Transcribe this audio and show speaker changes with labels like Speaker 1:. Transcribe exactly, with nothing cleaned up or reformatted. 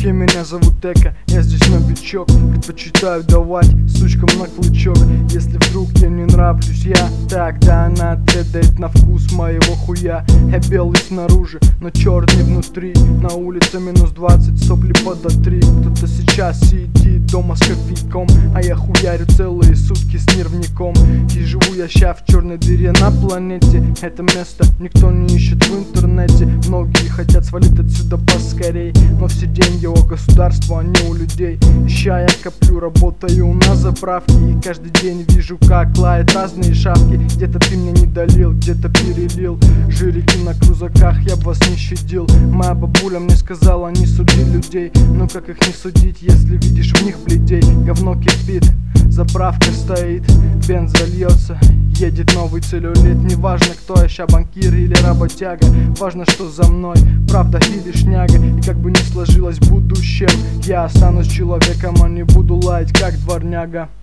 Speaker 1: Окей, меня зовут Эко, я здесь новичок. Предпочитаю давать сучкам на клычок. Если вдруг я не нравлюсь я, тогда она отведает на вкус моего хуя. Я белый снаружи, но черный внутри. На улице минус двадцать, сопли под три. Кто-то сейчас сидит дома с кофейком, а я хуярю целые сутки с нервником. И живу я ща в черной дыре на планете. Это место никто не ищет в интернете. Многие хотят свалить отсюда поскорей, но все деньги у государства, а не у людей. И ща я коплю, работаю на заправке, и каждый день вижу, как лают разные шавки. Где-то ты меня не долил, где-то перелил жирики на крузаках, я б вас не щадил. Моя бабуля мне сказала, не суди людей. Но как их не судить, если видишь в них бледей? Говно кипит, заправка стоит, бензин льется, едет новый целлюлит. Неважно, кто я ща, банкир или работяга, важно, что за мной правда или шняга. И как бы ни сложилось в будущем, я останусь человеком, а не буду лаять как дворняга.